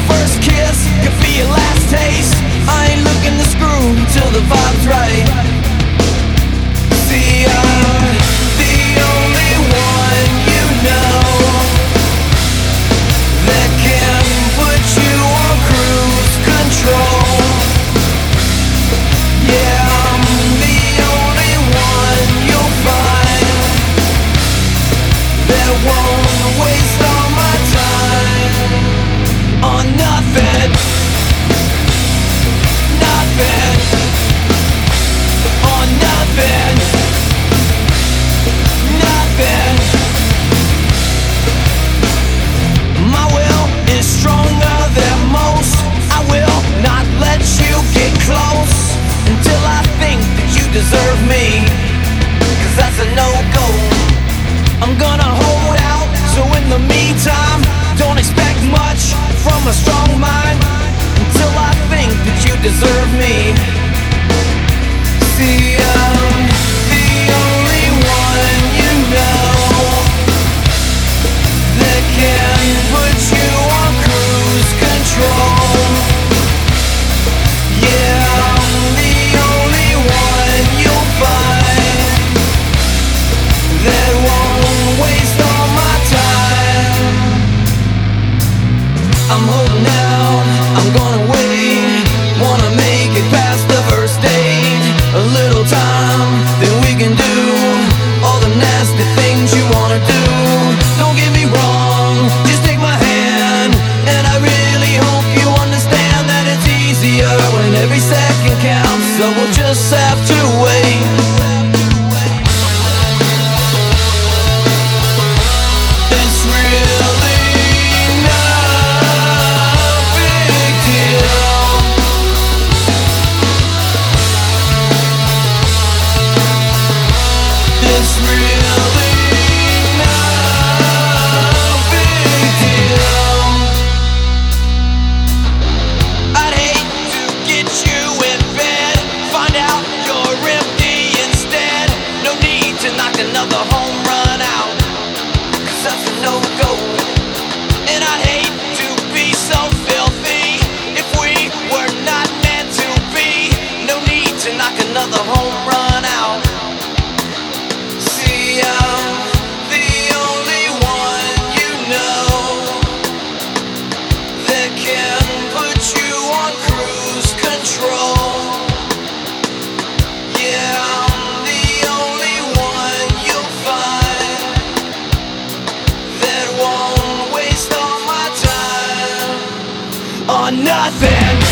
first kiss could be your last taste. I ain't looking to screw till the vibe's right. See, I'm the only one you know that can put you on cruise control. Yeah, I'm the only one you'll find that won't waste all my time on nothing, nothing, on nothing, nothing. My will is stronger than most. I will not let you get close until I think that you deserve me, 'cause that's a no-go. I'm gonna hold out, so in the meantime, don't expect much from a strong mind until I think that you deserve me. See, I'm the only one you know that can put you on cruise control. Yeah, I'm the only one you'll find that won't waste all my time. I'm holding out, I'm gonna wait, wanna make it past the first date. A little time, then we can do all the nasty things you wanna do. Don't get me wrong, just take my hand, and I really hope you understand that it's easier when every second counts, so we'll just have to wait. It's really not a big deal. It's really not a big deal. I'd hate to get you in bed, find out you're empty instead. No need to knock another home run out, 'cause that's a no-go. And I'd hate to be so filthy if we were not meant to be. No need to knock another home run out. See, I'm the only one you know that can put you on cruise control. Yeah, I'm the only one you'll find that won't waste all my time on nothing.